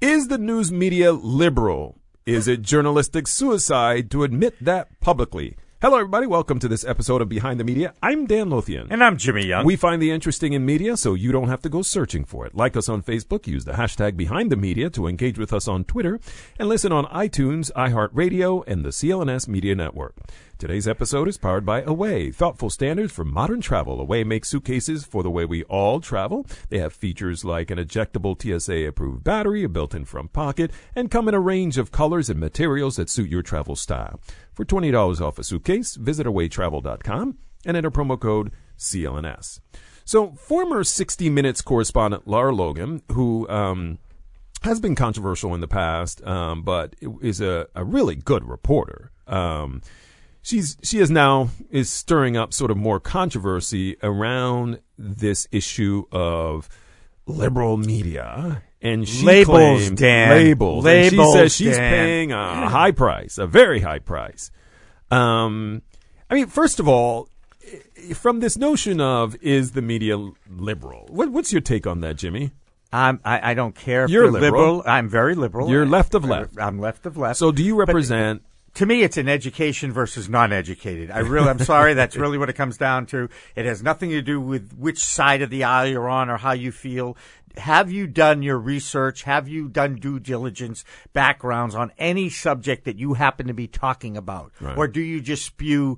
Is the news media liberal? Is it journalistic suicide to admit that publicly? Hello, everybody. Welcome to this episode of Behind the Media. I'm Dan Lothian. And I'm Jimmy Young. We find the interesting in media so you don't have to go searching for it. Like us on Facebook, use the hashtag Behind the Media to engage with us on Twitter, and listen on iTunes, iHeartRadio, and the CLNS Media Network. Today's episode is powered by Away, thoughtful standards for modern travel. Away makes suitcases for the way we all travel. They have features like an ejectable TSA-approved battery, a built-in front pocket, and come in a range of colors and materials that suit your travel style. For $20 off a suitcase, visit awaytravel.com and enter promo code CLNS. So, former 60 Minutes correspondent Lara Logan, who has been controversial in the past, but is a really good reporter. She is now stirring up sort of more controversy around this issue of liberal media. And she labels, claimed, Dan. Labels. And she says she's Dan. paying a high price, a very high price. I mean, first of all, from this notion of is the media liberal, what's your take on that, Jimmy? I don't care if You're they're liberal. I'm very liberal. You're left of left. I'm left of left. So do you represent... To me, it's an education versus non-educated. I'm sorry. That's really what it comes down to. It has nothing to do with which side of the aisle you're on or how you feel. Have you done your research? Have you done due diligence, backgrounds on any subject that you happen to be talking about? Right. Or do you just spew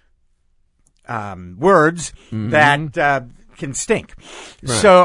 words that can stink? Right. So...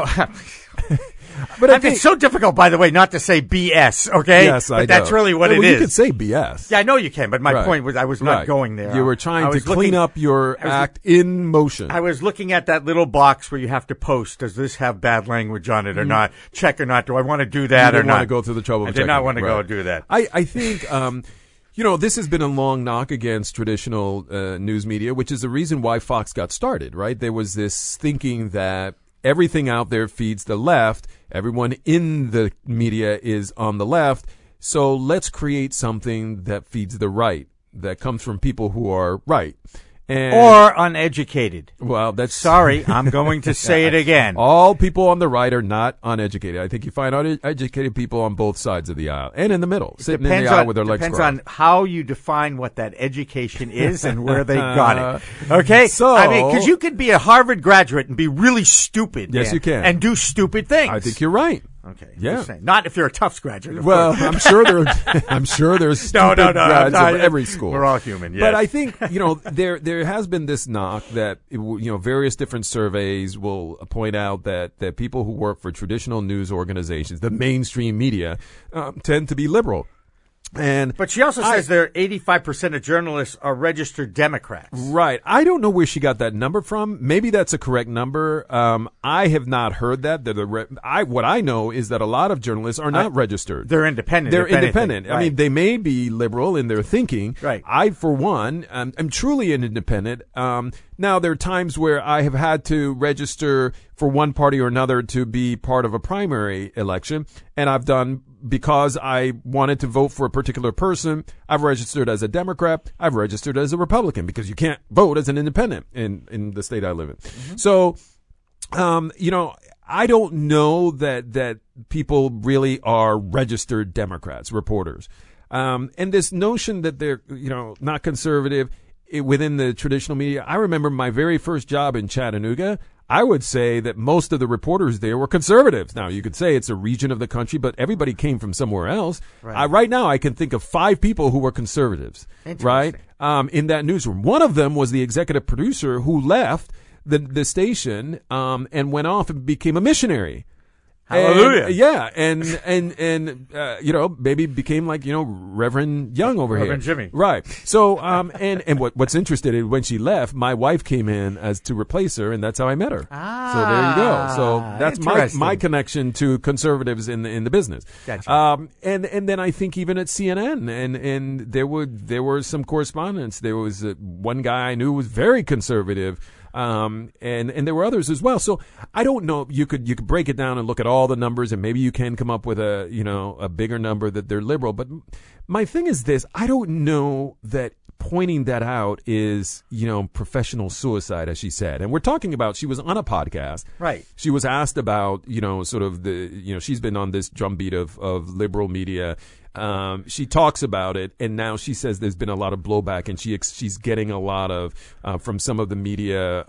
But it's so difficult, by the way, not to say BS, okay? Yes, I know. But that's really what it is. You could say BS. Yeah, I know you can, but my Right. point was I was not Right. going there. You were trying to clean up your act in motion. I was looking at that little box where you have to post, does this have bad language on it or not? Check or not. Do I want to do that you or didn't not? want to go through the trouble of I did checking. not want to go Right. do that. I think, this has been a long knock against traditional news media, which is the reason why Fox got started, right? There was this thinking that everything out there feeds the left. Everyone in the media is on the left. So let's create something that feeds the right, that comes from people who are right. Or uneducated. Well, that's... Sorry, I'm going to say it again. All people on the right are not uneducated. I think you find uneducated people on both sides of the aisle and in the middle, sitting in the aisle with their legs crossed. Depends on how you define what that education is and where they got it. Okay? So, I mean, because you could be a Harvard graduate and be really stupid. Yes, Dan, you can. And do stupid things. I think you're right. Okay. Yeah. Just saying. Not if you're a Tufts graduate. Of Well, course. I'm sure there's stupid grads of every school. We're all human. Yes. But I think, there has been this knock that, various different surveys will point out that people who work for traditional news organizations, the mainstream media, tend to be liberal. But she also says 85% of journalists are registered Democrats. Right. I don't know where she got that number from. Maybe that's a correct number. I have not heard that. What I know is that a lot of journalists are not registered. They're independent. They're independent. Right. I mean, they may be liberal in their thinking. Right. I, for one, am truly an independent. Now, there are times where I have had to register for one party or another to be part of a primary election, and I've done because I wanted to vote for a particular person. I've registered as a Democrat. I've registered as a Republican because you can't vote as an independent in the state I live in. Mm-hmm. So, I don't know that people really are registered Democrats, reporters. And this notion that they're, not conservative within the traditional media. I remember my very first job in Chattanooga. I would say that most of the reporters there were conservatives. Now, you could say it's a region of the country, but everybody came from somewhere else. Right, right now, I can think of 5 people who were conservatives, right, in that newsroom. One of them was the executive producer who left the station and went off and became a missionary. Hallelujah. And maybe became like, Reverend Young over here. Reverend Jimmy. Right. So, and what's interesting is when she left, my wife came in as to replace her, and that's how I met her. So there you go. So that's my connection to conservatives in the business. Gotcha. And then I think even at CNN and there were some correspondents. There was one guy I knew was very conservative. And there were others as well. So I don't know. You could break it down and look at all the numbers, and maybe you can come up with a bigger number that they're liberal. But my thing is this: I don't know that pointing that out is, professional suicide, as she said. And we're talking about, she was on a podcast. Right. She was asked about, sort of she's been on this drumbeat of liberal media. She talks about it, and now she says there's been a lot of blowback, and she's getting a lot of from some of the media,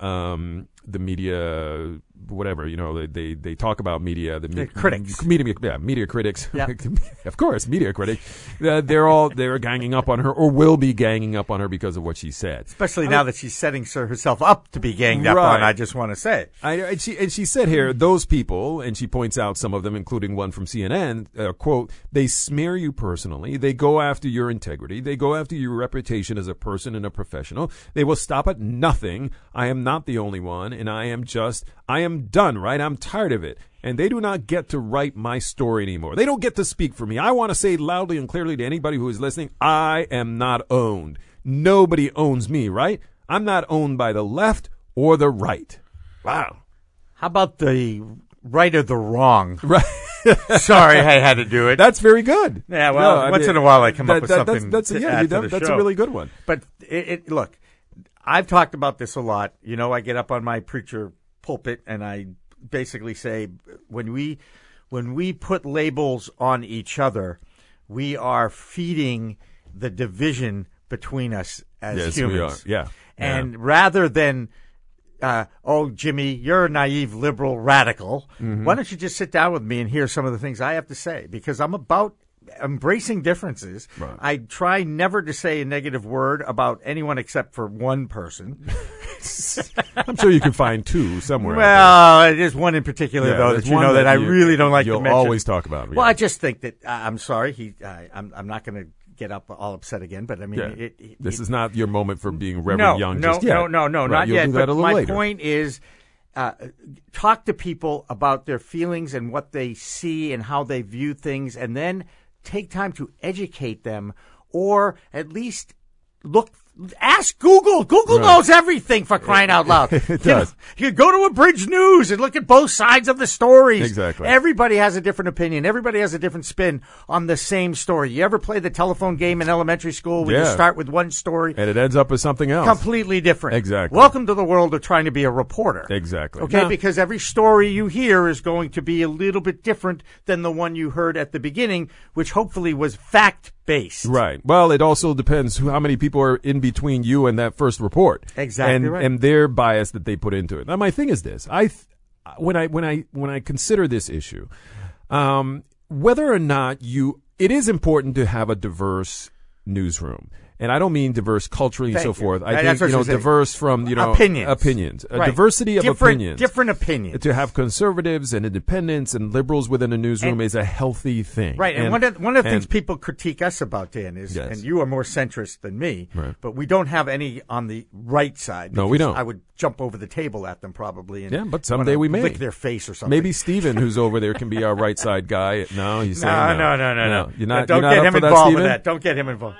whatever, they talk about media, the critics, media critics. Yep. Of course, media critics. They're ganging up on her, or will be ganging up on her because of what she said. Especially now that she's setting herself up to be ganged up on. I just want to say, and she said here, those people, and she points out some of them, including one from CNN, quote, they smear you personally. They go after your integrity. They go after your reputation as a person and a professional. They will stop at nothing. I am not the only one, and I am done, right? I'm tired of it. And they do not get to write my story anymore. They don't get to speak for me. I want to say loudly and clearly to anybody who is listening, I am not owned. Nobody owns me, right? I'm not owned by the left or the right. Wow. How about the right or the wrong? Right. Sorry, I had to do it. That's very good. Yeah, well, once in a while I come up with something that's a really good one. But look, I've talked about this a lot. I get up on my preacher pulpit and I basically say when we put labels on each other, we are feeding the division between us as humans. We are. Yeah. And rather than Jimmy, you're a naive liberal radical. Mm-hmm. Why don't you just sit down with me and hear some of the things I have to say? Because I'm about embracing differences. Right. I try never to say a negative word about anyone except for one person. I'm sure you can find two somewhere. Well, there's one in particular, though, that that I really don't like to mention. You'll always talk about. Well, I just think that I'm sorry. I'm not going to get up all upset again, but I mean, this is not your moment for being Reverend Young just yet. No, right, not yet. But my point is, talk to people about their feelings and what they see and how they view things, and then take time to educate them, or at least ask Google. Google knows everything, for crying out loud. It does. You go to Abridged News and look at both sides of the stories. Exactly. Everybody has a different opinion. Everybody has a different spin on the same story. You ever play the telephone game in elementary school where you start with one story and it ends up with something else completely different? Exactly. Welcome to the world of trying to be a reporter. Exactly. Okay, because every story you hear is going to be a little bit different than the one you heard at the beginning, which hopefully was fact-based. Right. Well, it also depends how many people are in between you and that first report. Exactly right. And their bias that they put into it. Now, my thing is this: when I consider this issue, whether or not it is important to have a diverse newsroom. And I don't mean diverse culturally and so forth. I think, diverse from, opinions. A diversity of opinions. Different opinions. To have conservatives and independents and liberals within a newsroom is a healthy thing. Right. And one of the things people critique us about, Dan, is, and you are more centrist than me, but we don't have any on the right side. No, we don't. I would jump over the table at them probably. And but someday we may. Lick their face or something. Maybe Stephen, who's over there, can be our right side guy. No, he's saying no. You're not, don't get him involved with that. Don't get him involved.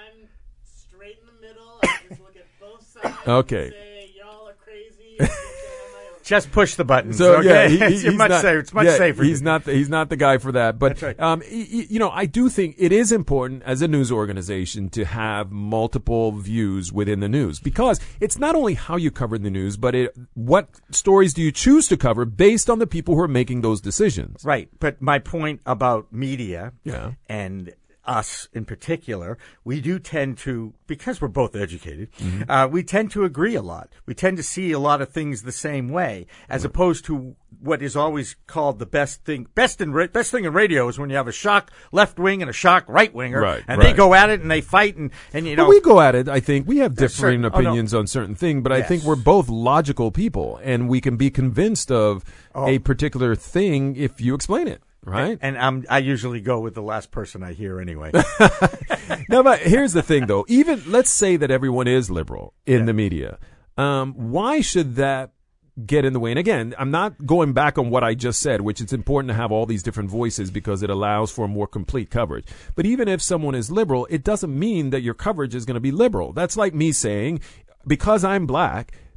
Okay. Say, y'all are crazy. Just push the button. So okay? He's much safer. It's much safer. He's not the guy for that. But that's right. I do think it is important as a news organization to have multiple views within the news, because it's not only how you cover the news, but what stories do you choose to cover based on the people who are making those decisions. Right. But my point about media and us in particular, we do tend to, because we're both educated, we tend to agree a lot. We tend to see a lot of things the same way, as opposed to what is always called the best thing. Best thing in radio is when you have a shock left wing and a shock right winger, they go at it and they fight and But we go at it. I think we have differing opinions on certain things, but I think we're both logical people, and we can be convinced of a particular thing if you explain it. Right. And I usually go with the last person I hear anyway. No, but here's the thing, though. Even let's say that everyone is liberal in the media. Why should that get in the way? And again, I'm not going back on what I just said, which it's important to have all these different voices because it allows for a more complete coverage. But even if someone is liberal, it doesn't mean that your coverage is going to be liberal. That's like me saying, because I'm black,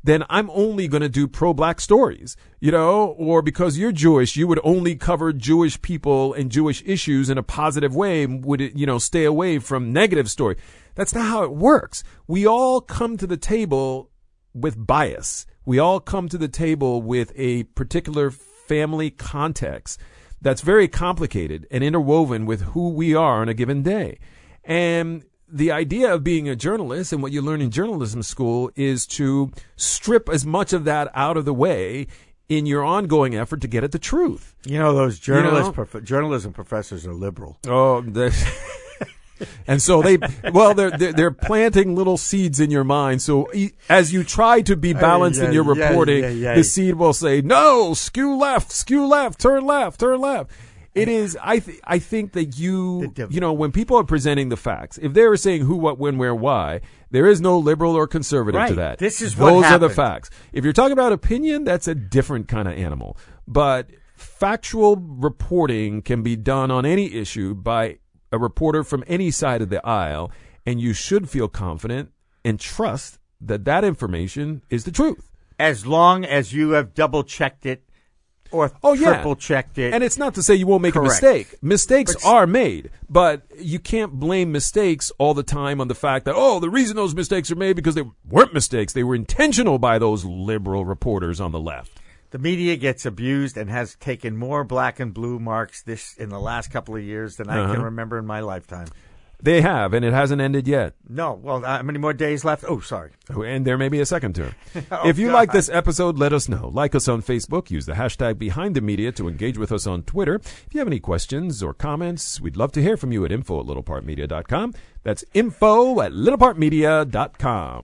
then I'm only going to do pro-black stories, or because you're Jewish, you would only cover Jewish people and Jewish issues in a positive way. Would it, stay away from negative story? That's not how it works. We all come to the table with bias. We all come to the table with a particular family context that's very complicated and interwoven with who we are on a given day. And the idea of being a journalist and what you learn in journalism school is to strip as much of that out of the way in your ongoing effort to get at the truth. Those journalism professors are liberal. Oh, and so they're planting little seeds in your mind. So as you try to be balanced in your reporting, the seed will say, no, skew left, turn left. It is, I think that when people are presenting the facts, if they were saying who, what, when, where, why, there is no liberal or conservative to that. Those are the facts. If you're talking about opinion, that's a different kind of animal. But factual reporting can be done on any issue by a reporter from any side of the aisle, and you should feel confident and trust that information is the truth. As long as you have double-checked it or triple-checked it. And it's not to say you won't make a mistake. Mistakes are made, but you can't blame mistakes all the time on the fact that, the reason those mistakes are made because they weren't mistakes. They were intentional by those liberal reporters on the left. The media gets abused and has taken more black and blue marks in the last couple of years than I can remember in my lifetime. They have, and it hasn't ended yet. No. Well, how many more days left? Oh, sorry. And there may be a second term. If you like this episode, let us know. Like us on Facebook. Use the hashtag #BehindTheMedia to engage with us on Twitter. If you have any questions or comments, we'd love to hear from you at info@littlepartmedia.com. That's info@littlepartmedia.com.